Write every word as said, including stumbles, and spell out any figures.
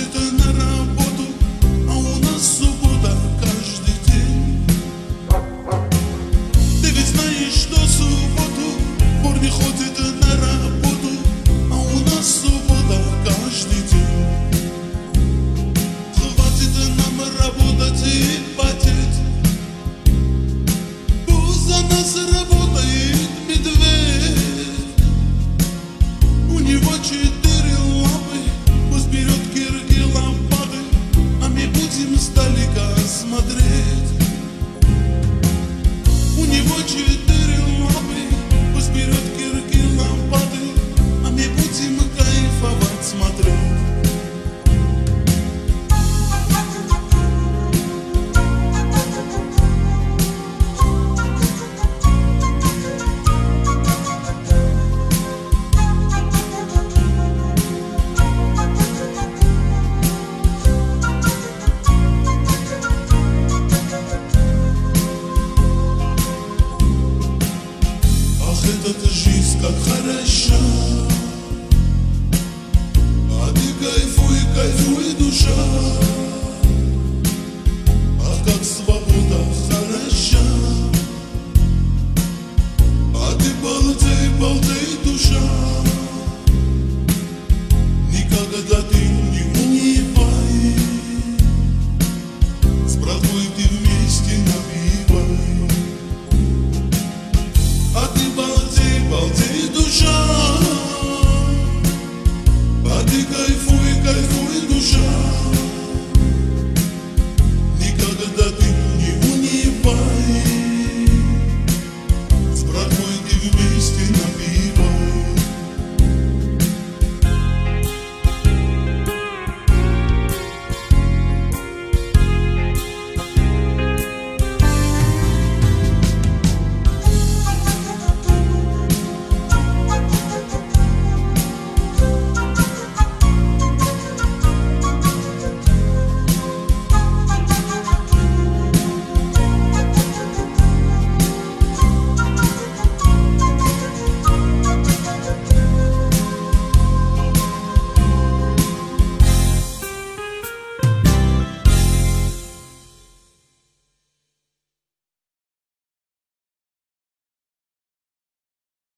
ходит на работу, а у нас суббота каждый день. Ты ведь знаешь, что в субботу вор не ходит на работу, а у нас суббота каждый день. Хватит нам работать и потеть, пусть за нас работает медведь. У него четыре лапы, пусть берет кирки лопаты, а мы будем сдалека смотреть. У него четыре лапы, пусть берет кирки лопаты, а мы будем кайфовать смотреть. Эта жизнь как хороша, а ты кайфуй, кайфуй, душа. А как свобода хороша, а ты балдей, балдей, душа. Никогда ты